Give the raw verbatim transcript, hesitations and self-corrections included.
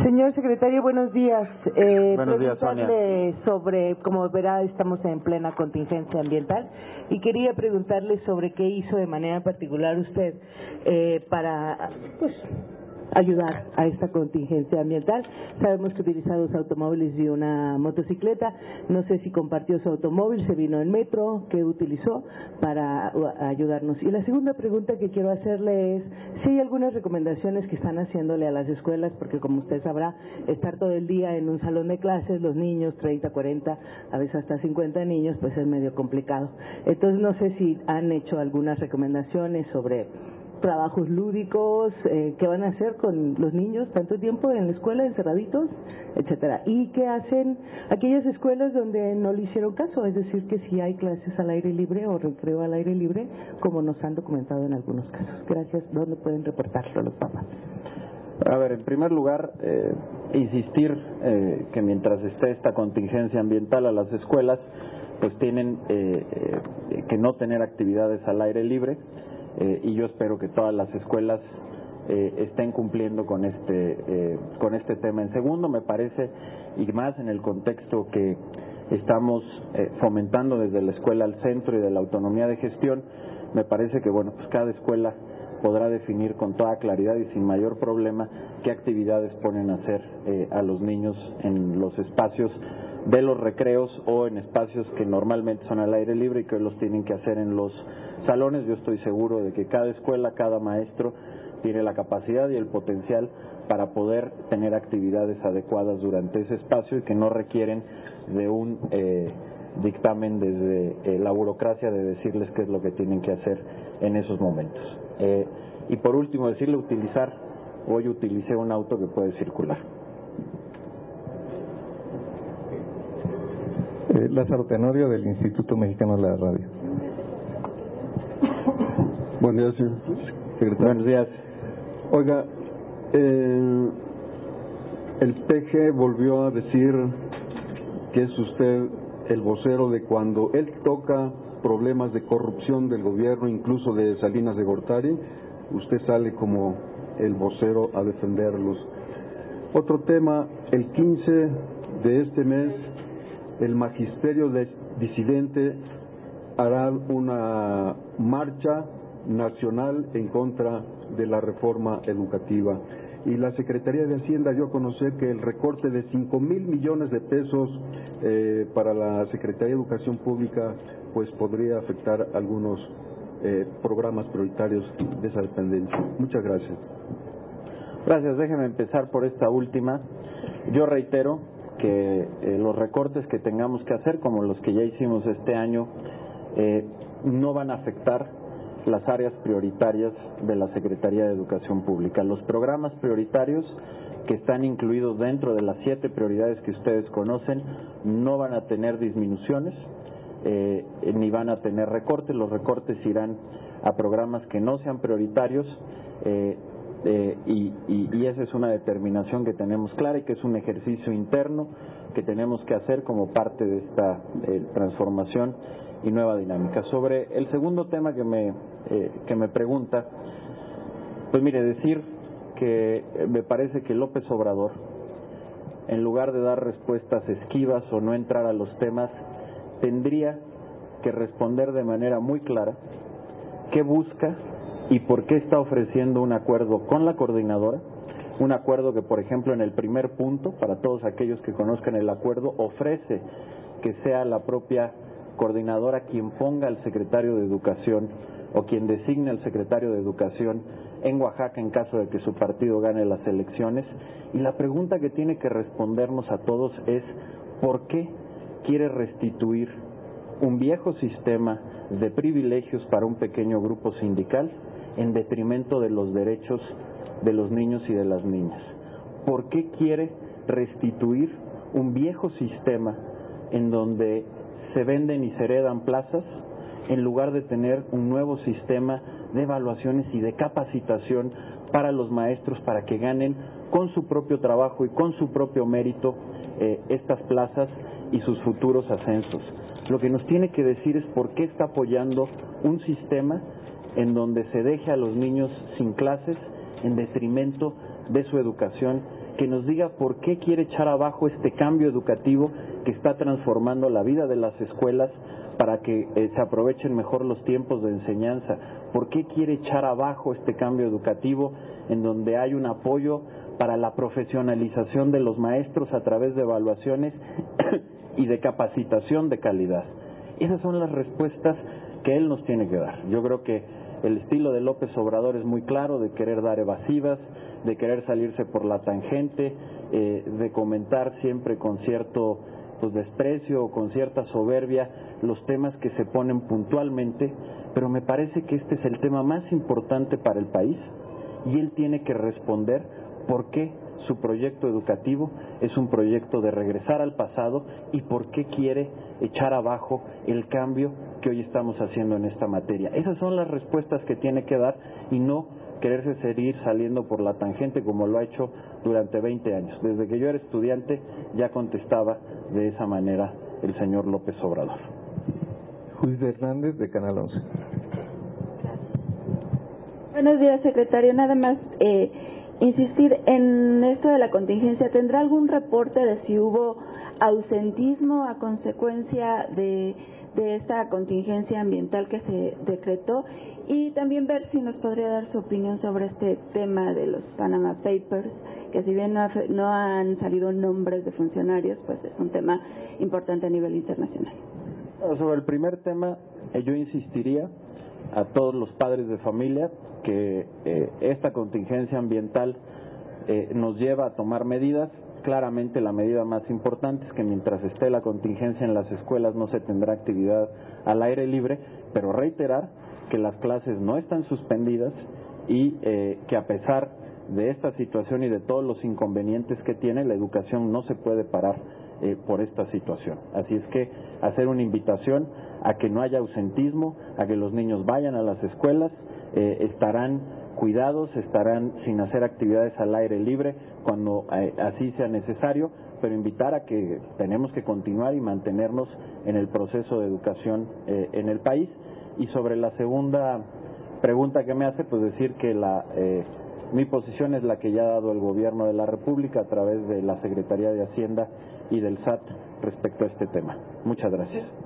Señor secretario, buenos días. Eh, buenos días, Sonia. Sobre, como verá, estamos en plena contingencia ambiental y quería preguntarle sobre qué hizo de manera particular usted eh, para, pues, ayudar a esta contingencia ambiental. Sabemos que utiliza dos automóviles y una motocicleta. No sé si compartió su automóvil, se vino en metro, ¿qué utilizó para ayudarnos? Y la segunda pregunta que quiero hacerle es si hay algunas recomendaciones que están haciéndole a las escuelas, porque como usted sabrá, estar todo el día en un salón de clases, los niños, treinta, cuarenta, a veces hasta cincuenta niños, pues es medio complicado. Entonces no sé si han hecho algunas recomendaciones sobre trabajos lúdicos, eh, qué van a hacer con los niños tanto tiempo en la escuela, encerraditos, etcétera. Y qué hacen aquellas escuelas donde no le hicieron caso, es decir, que si hay clases al aire libre o recreo al aire libre, como nos han documentado en algunos casos. Gracias. ¿Dónde pueden reportarlo los papás? A ver, en primer lugar, eh, insistir eh, que mientras esté esta contingencia ambiental a las escuelas, pues tienen eh, eh, que no tener actividades al aire libre. Eh, y yo espero que todas las escuelas eh, estén cumpliendo con este eh, con este tema. En segundo, me parece, y más en el contexto que estamos eh, fomentando desde la escuela al centro y de la autonomía de gestión, me parece que bueno, pues cada escuela podrá definir con toda claridad y sin mayor problema qué actividades ponen a hacer eh, a los niños en los espacios de los recreos o en espacios que normalmente son al aire libre y que hoy los tienen que hacer en los salones. Yo estoy seguro de que cada escuela, cada maestro tiene la capacidad y el potencial para poder tener actividades adecuadas durante ese espacio y que no requieren de un eh, dictamen desde eh, la burocracia de decirles qué es lo que tienen que hacer en esos momentos. Eh, y por último, decirle utilizar, hoy utilicé un auto que puede circular. Eh, Lázaro Tenorio, del Instituto Mexicano de la Radio. Buen día, señor secretario. Buenos días. Oiga, eh, el P G volvió a decir que es usted el vocero de cuando él toca problemas de corrupción del gobierno, incluso de Salinas de Gortari, usted sale como el vocero a defenderlos. Otro tema, el quince de este mes, el magisterio disidente hará una marcha nacional en contra de la reforma educativa. Y la Secretaría de Hacienda dio a conocer que el recorte de cinco mil millones de pesos eh, para la Secretaría de Educación Pública pues podría afectar algunos eh, programas prioritarios de esa dependencia. Muchas gracias. Gracias. Déjeme empezar por esta última. Yo reitero que eh, los recortes que tengamos que hacer, como los que ya hicimos este año, eh, no van a afectar las áreas prioritarias de la Secretaría de Educación Pública. Los programas prioritarios que están incluidos dentro de las siete prioridades que ustedes conocen no van a tener disminuciones eh, ni van a tener recortes. Los recortes irán a programas que no sean prioritarios eh, eh, y, y, y esa es una determinación que tenemos clara y que es un ejercicio interno que tenemos que hacer como parte de esta eh, transformación y nueva dinámica. Sobre el segundo tema que me eh, que me pregunta, pues mire, decir que me parece que López Obrador, en lugar de dar respuestas esquivas o no entrar a los temas, tendría que responder de manera muy clara qué busca y por qué está ofreciendo un acuerdo con la coordinadora, un acuerdo que, por ejemplo, en el primer punto, para todos aquellos que conozcan el acuerdo, ofrece que sea la propia coordinadora quien ponga al secretario de Educación o quien designe al secretario de Educación en Oaxaca en caso de que su partido gane las elecciones. Y la pregunta que tiene que respondernos a todos es ¿por qué quiere restituir un viejo sistema de privilegios para un pequeño grupo sindical en detrimento de los derechos de los niños y de las niñas? ¿Por qué quiere restituir un viejo sistema en donde se venden y se heredan plazas en lugar de tener un nuevo sistema de evaluaciones y de capacitación para los maestros para que ganen con su propio trabajo y con su propio mérito eh, estas plazas y sus futuros ascensos? Lo que nos tiene que decir es por qué está apoyando un sistema en donde se deje a los niños sin clases en detrimento de su educación que nos diga por qué quiere echar abajo este cambio educativo que está transformando la vida de las escuelas para que eh, se aprovechen mejor los tiempos de enseñanza. ¿Por qué quiere echar abajo este cambio educativo en donde hay un apoyo para la profesionalización de los maestros a través de evaluaciones y de capacitación de calidad? Esas son las respuestas que él nos tiene que dar. Yo creo que el estilo de López Obrador es muy claro, de querer dar evasivas, de querer salirse por la tangente, eh, de comentar siempre con cierto pues, desprecio o con cierta soberbia los temas que se ponen puntualmente, pero me parece que este es el tema más importante para el país y él tiene que responder por qué su proyecto educativo es un proyecto de regresar al pasado y por qué quiere echar abajo el cambio que hoy estamos haciendo en esta materia. Esas son las respuestas que tiene que dar y no quererse seguir saliendo por la tangente como lo ha hecho durante veinte años. Desde que yo era estudiante ya contestaba de esa manera el señor López Obrador. Luis Hernández, de Canal once. Buenos días, secretario. Nada más eh, insistir en esto de la contingencia. ¿Tendrá algún reporte de si hubo ausentismo a consecuencia de, de esta contingencia ambiental que se decretó? Y también ver si nos podría dar su opinión sobre este tema de los Panama Papers, que si bien no, ha, no han salido nombres de funcionarios, pues es un tema importante a nivel internacional. Sobre el primer tema, eh, yo insistiría a todos los padres de familia que eh, esta contingencia ambiental eh, nos lleva a tomar medidas. Claramente la medida más importante es que mientras esté la contingencia en las escuelas no se tendrá actividad al aire libre, pero reiterar que las clases no están suspendidas y eh, que a pesar de esta situación y de todos los inconvenientes que tiene, la educación no se puede parar eh, por esta situación. Así es que hacer una invitación a que no haya ausentismo, a que los niños vayan a las escuelas, eh, estarán cuidados, estarán sin hacer actividades al aire libre cuando eh, así sea necesario, pero invitar a que tenemos que continuar y mantenernos en el proceso de educación eh, en el país. Y sobre la segunda pregunta que me hace, pues decir que la eh, mi posición es la que ya ha dado el Gobierno de la República a través de la Secretaría de Hacienda y del S A T respecto a este tema. Muchas gracias.